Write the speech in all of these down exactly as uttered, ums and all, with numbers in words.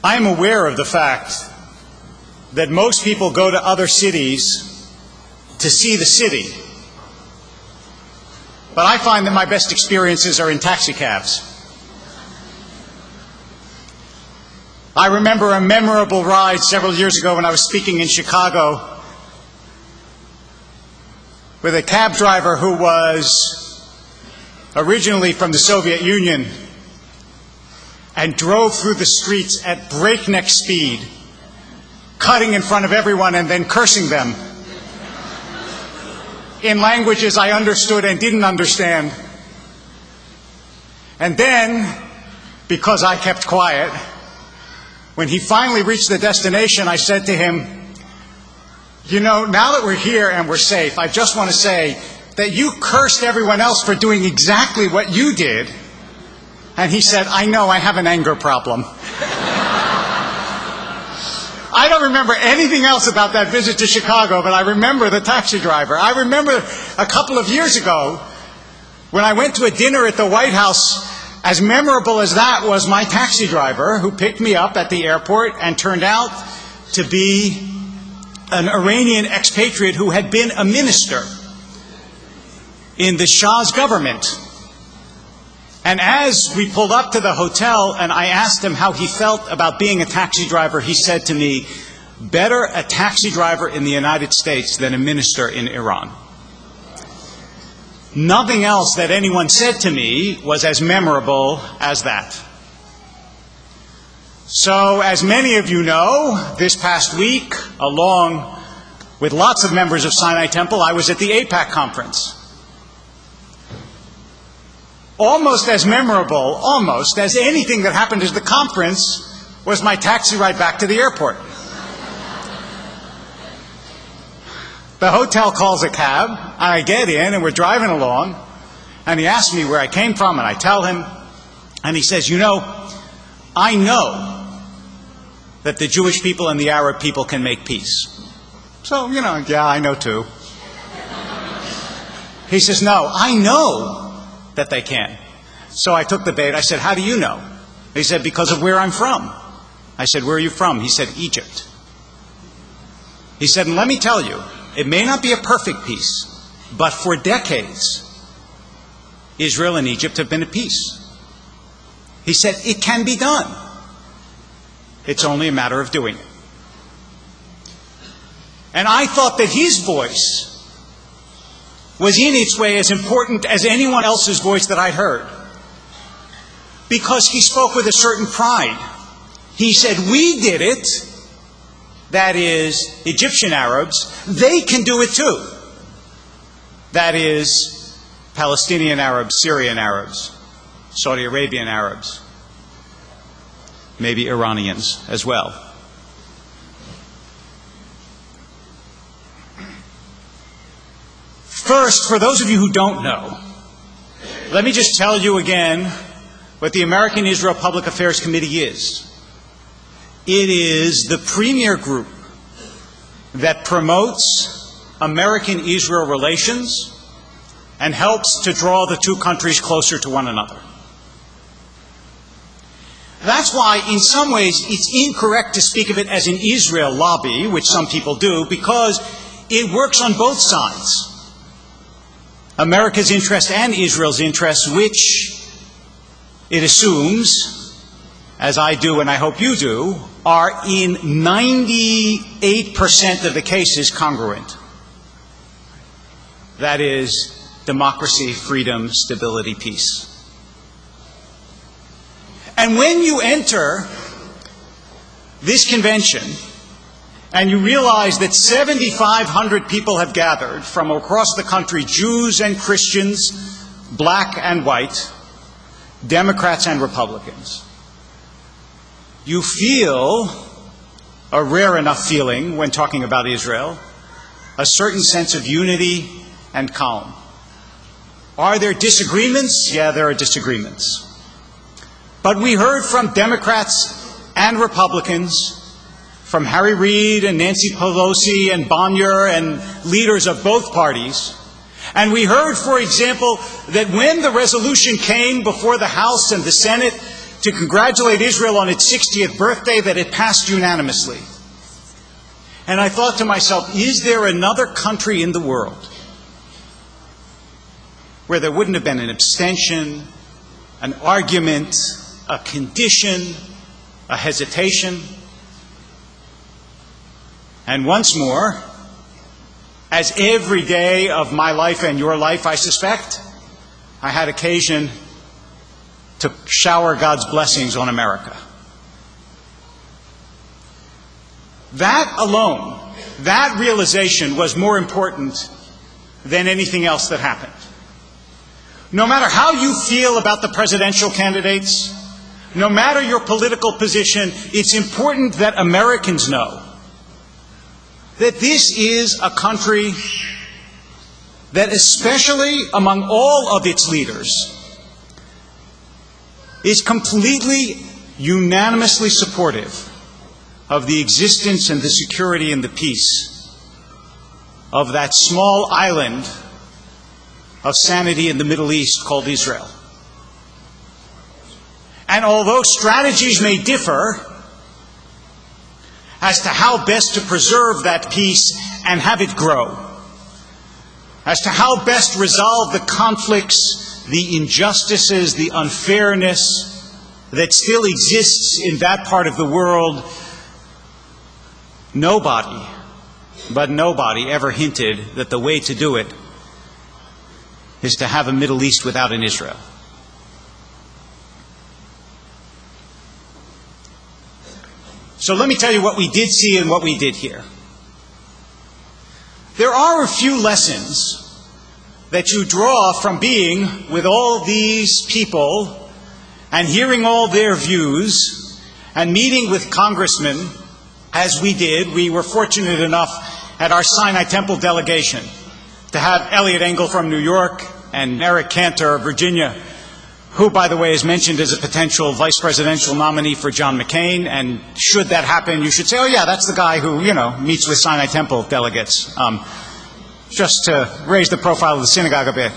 I am aware of the fact that most people go to other cities to see the city. But I find that my best experiences are in taxicabs. I remember a memorable ride several years ago when I was speaking in Chicago with a cab driver who was originally from the Soviet Union and drove through the streets at breakneck speed, cutting in front of everyone and then cursing them in languages I understood and didn't understand. And then, because I kept quiet, when he finally reached the destination, I said to him, you know, now that we're here and we're safe, I just want to say that you cursed everyone else for doing exactly what you did. And he said, I know, I have an anger problem. I don't remember anything else about that visit to Chicago, but I remember the taxi driver. I remember a couple of years ago when I went to a dinner at the White House. As memorable as that was my taxi driver who picked me up at the airport and turned out to be an Iranian expatriate who had been a minister in the Shah's government. And as we pulled up to the hotel and I asked him how he felt about being a taxi driver, he said to me, better a taxi driver in the United States than a minister in Iran. Nothing else that anyone said to me was as memorable as that. So, as many of you know, this past week, along with lots of members of Sinai Temple, I was at the AIPAC conference. Almost as memorable, almost, as anything that happened at the conference was my taxi ride back to the airport. The hotel calls a cab, and I get in, and we're driving along, and he asks me where I came from, and I tell him, and he says, you know, I know that the Jewish people and the Arab people can make peace. So, you know, yeah, I know too. He says, no, I know that they can. So I took the bait. I said, how do you know? He said, because of where I'm from. I said, where are you from? He said, Egypt. He said, and let me tell you, it may not be a perfect peace, but for decades, Israel and Egypt have been at peace. He said, it can be done. It's only a matter of doing it. And I thought that his voice was in its way as important as anyone else's voice that I'd heard. Because he spoke with a certain pride. He said, we did it. That is, Egyptian Arabs. They can do it too. That is, Palestinian Arabs, Syrian Arabs, Saudi Arabian Arabs, maybe Iranians as well. First, for those of you who don't know, let me just tell you again what the American Israel Public Affairs Committee is. It is the premier group that promotes American-Israel relations and helps to draw the two countries closer to one another. That's why, in some ways, it's incorrect to speak of it as an Israel lobby, which some people do, because it works on both sides. America's interest and Israel's interest, which it assumes, as I do and I hope you do, are in ninety-eight percent of the cases congruent. That is, democracy, freedom, stability, peace. And when you enter this convention and you realize that seventy-five hundred people have gathered from across the country, Jews and Christians, black and white, Democrats and Republicans, you feel a rare enough feeling when talking about Israel, a certain sense of unity and calm. Are there disagreements? Yeah, there are disagreements. But we heard from Democrats and Republicans, from Harry Reid and Nancy Pelosi and Bonnier and leaders of both parties. And we heard, for example, that when the resolution came before the House and the Senate to congratulate Israel on its sixtieth birthday that it passed unanimously. And I thought to myself, is there another country in the world where there wouldn't have been an abstention, an argument, a condition, a hesitation? And once more, as every day of my life and your life, I suspect, I had occasion to shower God's blessings on America. That alone, that realization was more important than anything else that happened. No matter how you feel about the presidential candidates, no matter your political position, it's important that Americans know that this is a country that, especially among all of its leaders, is completely, unanimously supportive of the existence and the security and the peace of that small island of sanity in the Middle East called Israel. And although strategies may differ as to how best to preserve that peace and have it grow, as to how best resolve the conflicts, the injustices, the unfairness that still exists in that part of the world, nobody, but nobody ever hinted that the way to do it is to have a Middle East without an Israel. So let me tell you what we did see and what we did hear. There are a few lessons that you draw from being with all these people and hearing all their views and meeting with congressmen, as we did. We were fortunate enough at our Sinai Temple delegation to have Eliot Engel from New York and Eric Cantor of Virginia, who, by the way, is mentioned as a potential vice presidential nominee for John McCain. And should that happen, you should say, oh yeah, that's the guy who, you know, meets with Sinai Temple delegates, um, just to raise the profile of the synagogue a bit.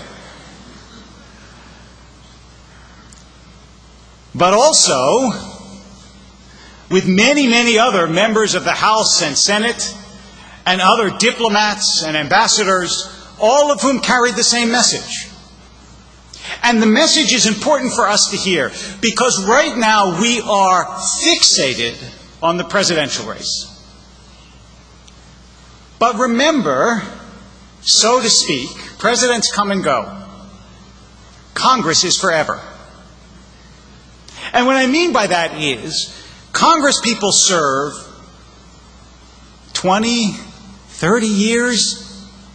But also with many, many other members of the House and Senate and other diplomats and ambassadors, all of whom carried the same message. And the message is important for us to hear, because right now we are fixated on the presidential race. But remember, so to speak, presidents come and go. Congress is forever. And what I mean by that is, Congress people serve twenty, thirty years,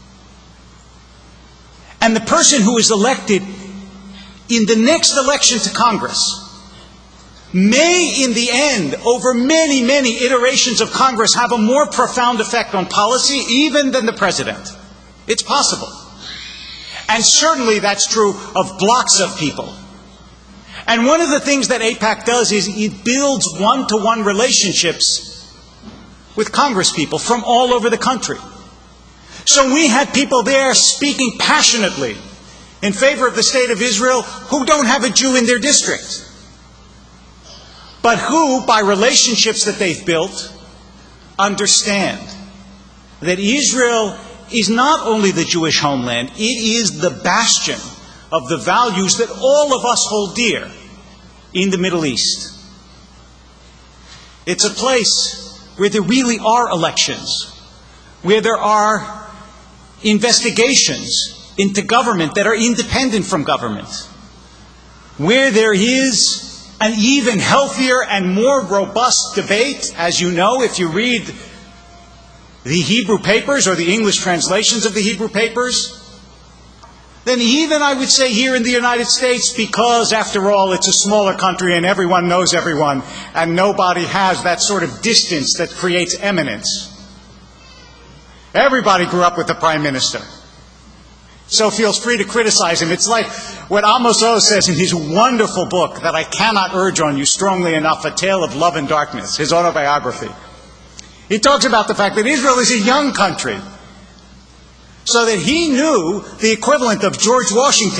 and the person who is elected in the next election to Congress may, in the end, over many, many iterations of Congress, have a more profound effect on policy even than the president. It's possible. And certainly that's true of blocks of people. And one of the things that AIPAC does is it builds one-to-one relationships with congresspeople from all over the country. So we had people there speaking passionately in favor of the State of Israel who don't have a Jew in their district, but who, by relationships that they've built, understand that Israel is not only the Jewish homeland, it is the bastion of the values that all of us hold dear in the Middle East. It's a place where there really are elections, where there are investigations into government that are independent from government, where there is an even healthier and more robust debate. As you know, if you read the Hebrew papers or the English translations of the Hebrew papers, then even, I would say, here in the United States, because after all it's a smaller country and everyone knows everyone and nobody has that sort of distance that creates eminence. Everybody grew up with the Prime Minister, so feels free to criticize him. It's like what Amos Oz says in his wonderful book that I cannot urge on you strongly enough, A Tale of Love and Darkness, his autobiography. He talks about the fact that Israel is a young country, so that he knew the equivalent of George Washington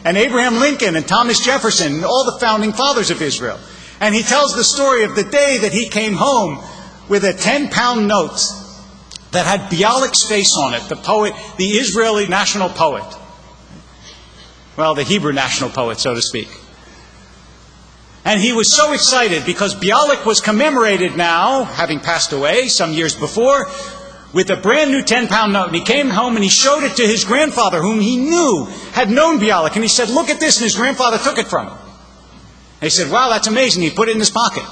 and Abraham Lincoln and Thomas Jefferson and all the founding fathers of Israel. And he tells the story of the day that he came home with a ten-pound note that had Bialik's face on it, the poet, the Israeli national poet. Well, the Hebrew national poet, so to speak. And he was so excited because Bialik was commemorated now, having passed away some years before, with a brand new ten-pound note. And he came home and he showed it to his grandfather, whom he knew had known Bialik. And he said, "Look at this." And his grandfather took it from him. And he said, "Wow, that's amazing." He put it in his pocket.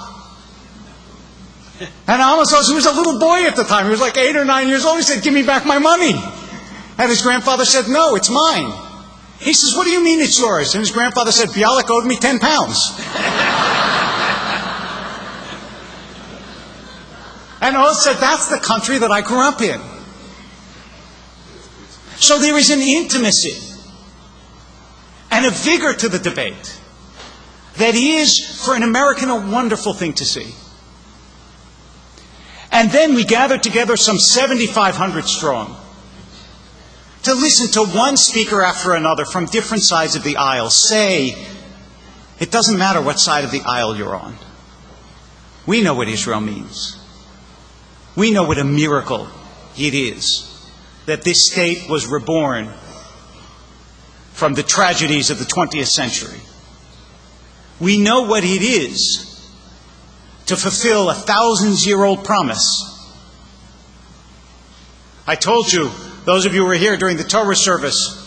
And almost he was a little boy at the time. He was like eight or nine years old. He said, "Give me back my money." And his grandfather said, "No, it's mine." He says, "What do you mean it's yours?" And his grandfather said, "Bialik owed me ten pounds. And Oz said, "That's the country that I grew up in." So there is an intimacy and a vigor to the debate that is, for an American, a wonderful thing to see. And then we gathered together some seventy-five hundred strong to listen to one speaker after another from different sides of the aisle say, it doesn't matter what side of the aisle you're on. We know what Israel means. We know what a miracle it is that this state was reborn from the tragedies of the twentieth century. We know what it is to fulfill a thousand-year-old promise. I told you, those of you who were here during the Torah service,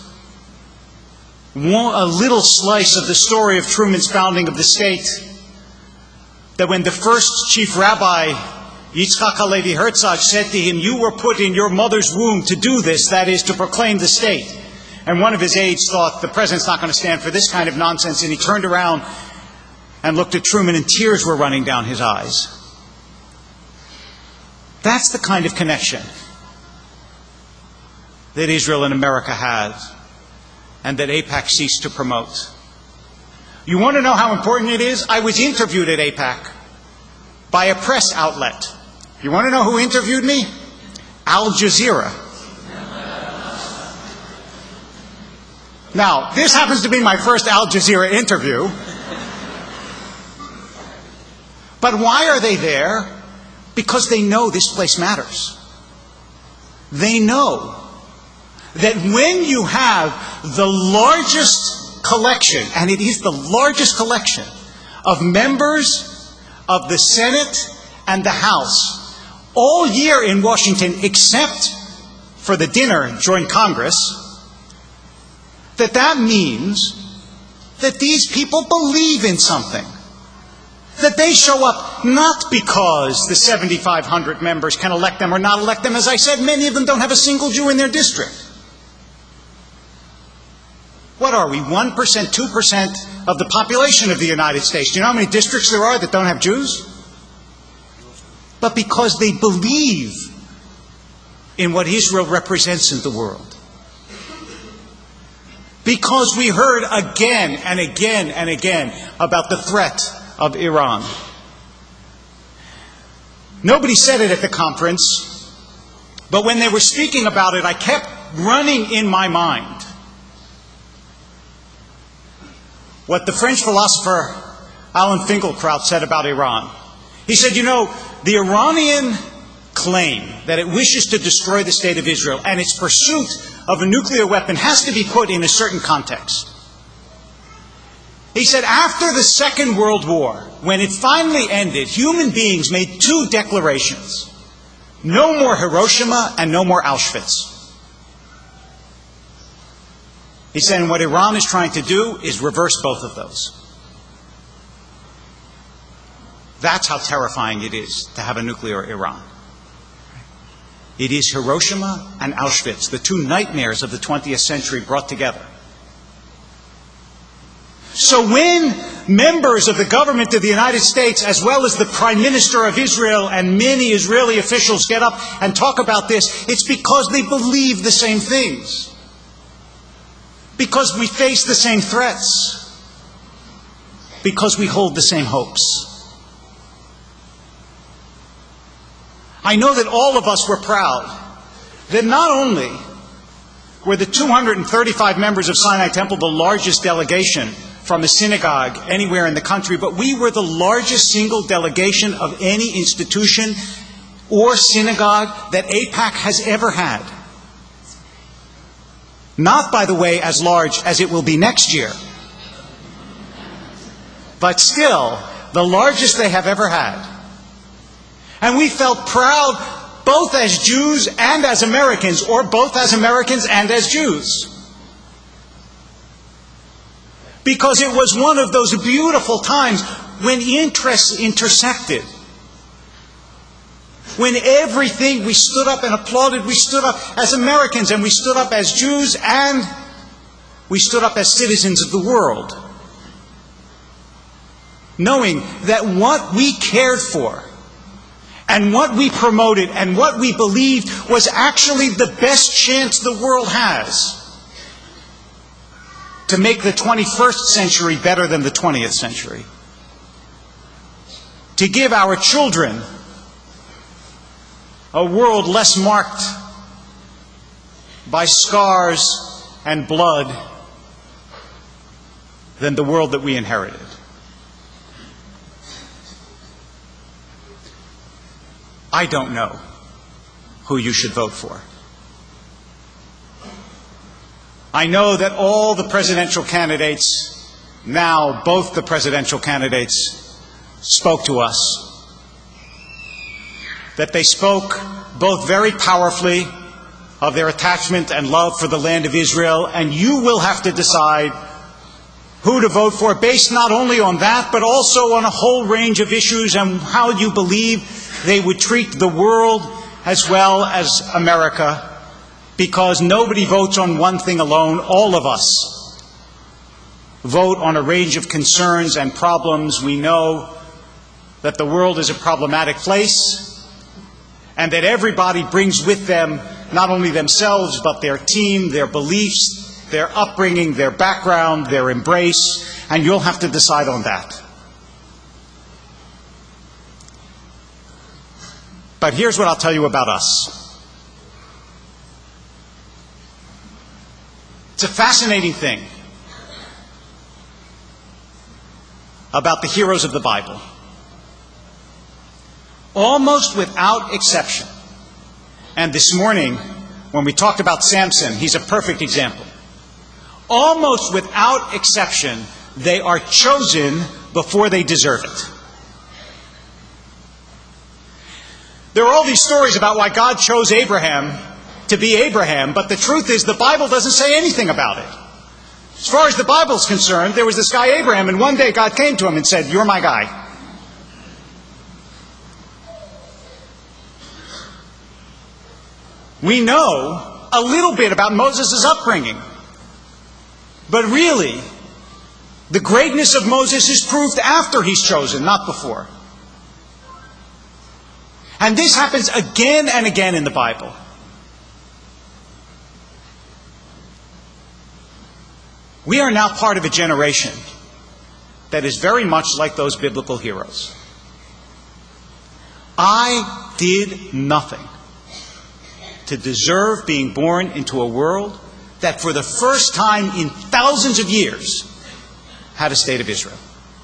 a little slice of the story of Truman's founding of the state, that when the first chief rabbi, Yitzchak Halevi Herzog, said to him, "You were put in your mother's womb to do this, that is, to proclaim the state." And one of his aides thought, the president's not going to stand for this kind of nonsense, and he turned around and looked at Truman, and tears were running down his eyes. That's the kind of connection that Israel and America has, and that AIPAC ceased to promote. You want to know how important it is? I was interviewed at AIPAC by a press outlet. You want to know who interviewed me? Al Jazeera. Now, this happens to be my first Al Jazeera interview. But why are they there? Because they know this place matters. They know that when you have the largest collection, and it is the largest collection, of members of the Senate and the House all year in Washington, except for the dinner during Congress, that that means that these people believe in something. That they show up not because the seventy-five hundred members can elect them or not elect them. As I said, many of them don't have a single Jew in their district. What are we, one percent, two percent of the population of the United States? Do you know how many districts there are that don't have Jews? But because they believe in what Israel represents in the world. Because we heard again and again and again about the threat of Iran. Nobody said it at the conference, but when they were speaking about it, I kept running in my mind what the French philosopher Alan Finkielkraut said about Iran. He said, you know, the Iranian claim that it wishes to destroy the state of Israel and its pursuit of a nuclear weapon has to be put in a certain context. He said, after the Second World War, when it finally ended, human beings made two declarations. No more Hiroshima and no more Auschwitz. He said, and what Iran is trying to do is reverse both of those. That's how terrifying it is to have a nuclear Iran. It is Hiroshima and Auschwitz, the two nightmares of the twentieth century brought together. So when members of the government of the United States, as well as the Prime Minister of Israel and many Israeli officials get up and talk about this, it's because they believe the same things. Because we face the same threats. Because we hold the same hopes. I know that all of us were proud that not only were the two hundred thirty-five members of Sinai Temple the largest delegation from a synagogue anywhere in the country, but we were the largest single delegation of any institution or synagogue that AIPAC has ever had. Not, by the way, as large as it will be next year, but still the largest they have ever had. And we felt proud both as Jews and as Americans, or both as Americans and as Jews. Because it was one of those beautiful times when interests intersected. When everything, we stood up and applauded, we stood up as Americans, and we stood up as Jews, and we stood up as citizens of the world. Knowing that what we cared for, and what we promoted, and what we believed was actually the best chance the world has to make the twenty-first century better than the twentieth century. To give our children a world less marked by scars and blood than the world that we inherited. I don't know who you should vote for. I know that all the presidential candidates, now both the presidential candidates, spoke to us. That they spoke both very powerfully of their attachment and love for the land of Israel, and you will have to decide who to vote for based not only on that, but also on a whole range of issues and how you believe they would treat the world as well as America. Because nobody votes on one thing alone. All of us vote on a range of concerns and problems. We know that the world is a problematic place, and that everybody brings with them not only themselves, but their team, their beliefs, their upbringing, their background, their embrace, and you'll have to decide on that. But here's what I'll tell you about us. It's a fascinating thing about the heroes of the Bible. Almost without exception. And this morning, when we talked about Samson, he's a perfect example. Almost without exception, they are chosen before they deserve it. There are all these stories about why God chose Abraham to be Abraham, but the truth is the Bible doesn't say anything about it. As far as the Bible's concerned, there was this guy Abraham, and one day God came to him and said, "You're my guy." We know a little bit about Moses' upbringing, but really, the greatness of Moses is proved after he's chosen, not before. And this happens again and again in the Bible. We are now part of a generation that is very much like those biblical heroes. I did nothing to deserve being born into a world that for the first time in thousands of years had a state of Israel.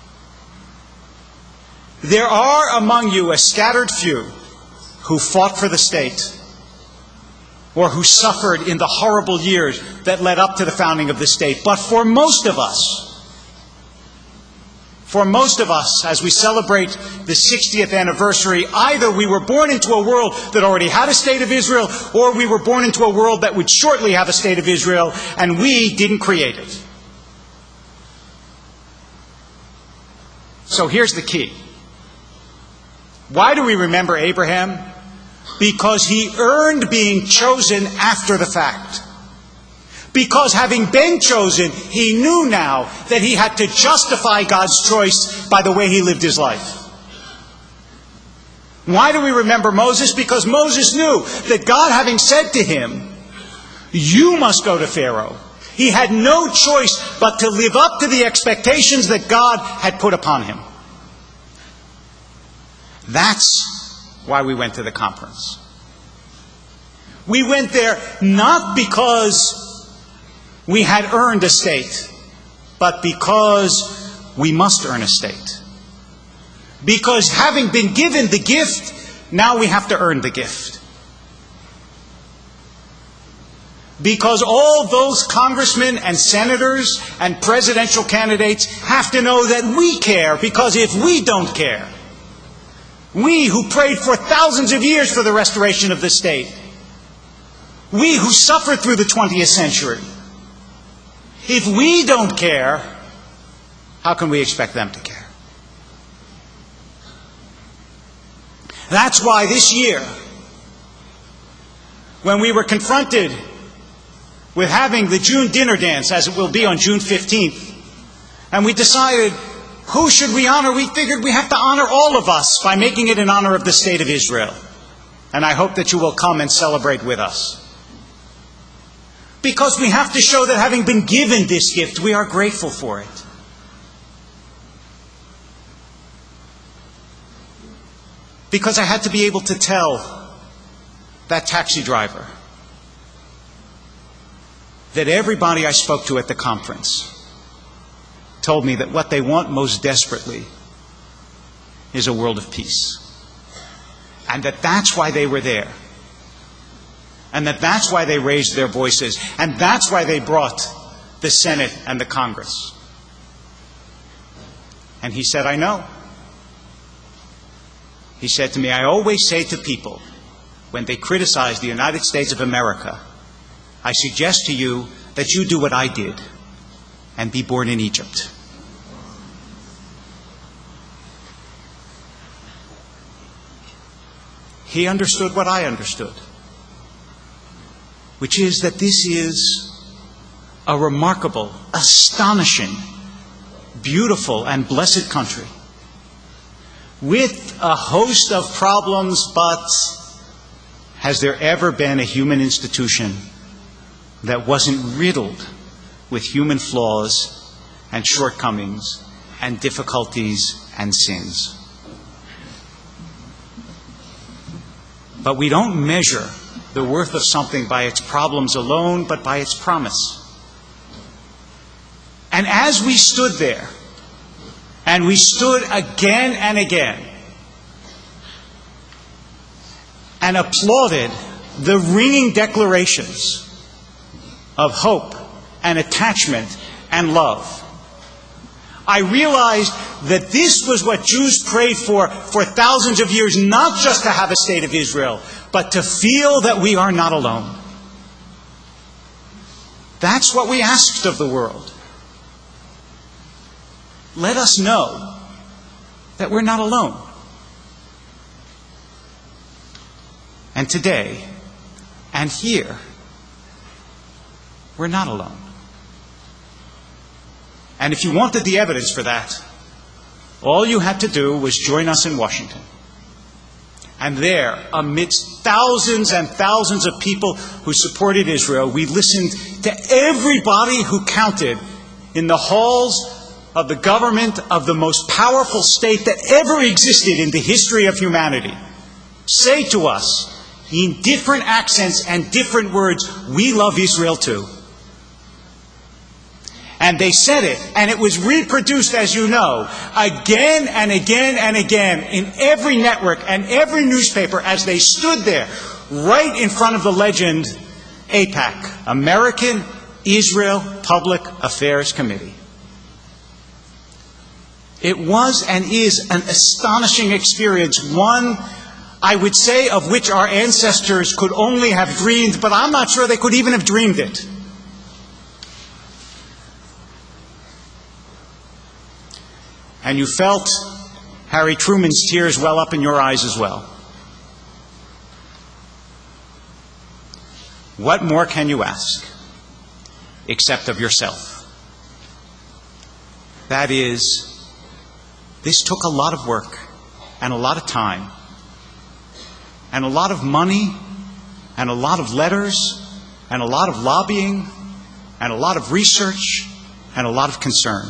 There are among you a scattered few who fought for the state, or who suffered in the horrible years that led up to the founding of the state. But for most of us, for most of us, as we celebrate the sixtieth anniversary, either we were born into a world that already had a state of Israel, or we were born into a world that would shortly have a state of Israel, and we didn't create it. So here's the key. Why do we remember Abraham? Because he earned being chosen after the fact. Because having been chosen, he knew now that he had to justify God's choice by the way he lived his life. Why do we remember Moses? Because Moses knew that God, having said to him, "You must go to Pharaoh," he had no choice but to live up to the expectations that God had put upon him. That's why we went to the conference. We went there not because We had earned a state, but because we must earn a state. Because having been given the gift, now we have to earn the gift. Because all those congressmen and senators and presidential candidates have to know that we care, because if we don't care, we who prayed for thousands of years for the restoration of the state, we who suffered through the twentieth century, if we don't care, how can we expect them to care? That's why this year, when we were confronted with having the June dinner dance, as it will be on June fifteenth, and we decided, who should we honor? We figured we have to honor all of us by making it in honor of the State of Israel. And I hope that you will come and celebrate with us. Because we have to show that having been given this gift, we are grateful for it. Because I had to be able to tell that taxi driver that everybody I spoke to at the conference told me that what they want most desperately is a world of peace. And that that's why they were there. And that that's why they raised their voices. And that's why they brought the Senate and the Congress. And he said, I know. He said to me, I always say to people, when they criticize the United States of America, I suggest to you that you do what I did and be born in Egypt. He understood what I understood, which is that this is a remarkable, astonishing, beautiful, and blessed country with a host of problems, but has there ever been a human institution that wasn't riddled with human flaws and shortcomings and difficulties and sins? But we don't measure the worth of something by its problems alone, but by its promise. And as we stood there, and we stood again and again, and applauded the ringing declarations of hope and attachment and love, I realized that this was what Jews prayed for for thousands of years, not just to have a state of Israel, but to feel that we are not alone. That's what we asked of the world. Let us know that we're not alone. And today, and here, we're not alone. And if you wanted the evidence for that, all you had to do was join us in Washington. And there, amidst thousands and thousands of people who supported Israel, we listened to everybody who counted in the halls of the government of the most powerful state that ever existed in the history of humanity say to us, in different accents and different words, we love Israel too. And they said it, and it was reproduced, as you know, again and again and again in every network and every newspaper as they stood there, right in front of the legend AIPAC, American Israel Public Affairs Committee. It was and is an astonishing experience, one, I would say, of which our ancestors could only have dreamed, but I'm not sure they could even have dreamed it. And you felt Harry Truman's tears well up in your eyes as well. What more can you ask, except of yourself? That is, this took a lot of work and a lot of time and a lot of money and a lot of letters and a lot of lobbying and a lot of research and a lot of concern.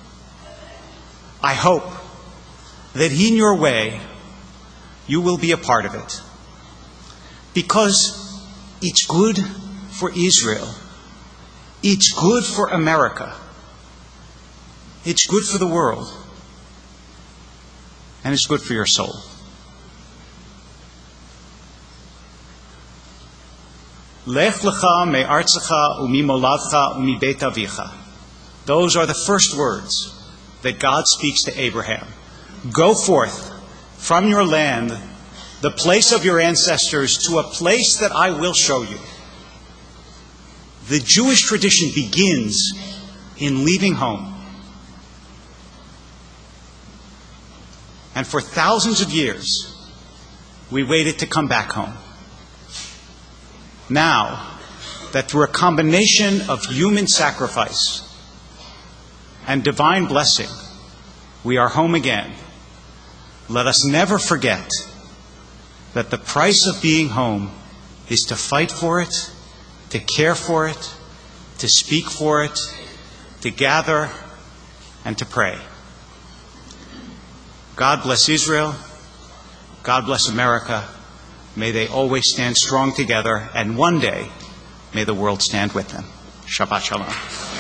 I hope that in your way you will be a part of it, because it's good for Israel It's good for America. It's good for the world. And it's good for your soul. Lech lecha me'artzecha u'mimolavcha u'mibeit avicha. Those are the first words that God speaks to Abraham. Go forth from your land, the place of your ancestors, to a place that I will show you. The Jewish tradition begins in leaving home. And for thousands of years, we waited to come back home. Now, that through a combination of human sacrifice and divine blessing, we are home again, let us never forget that the price of being home is to fight for it, to care for it, to speak for it, to gather, and to pray. God bless Israel. God bless America. May they always stand strong together, and one day, may the world stand with them. Shabbat Shalom.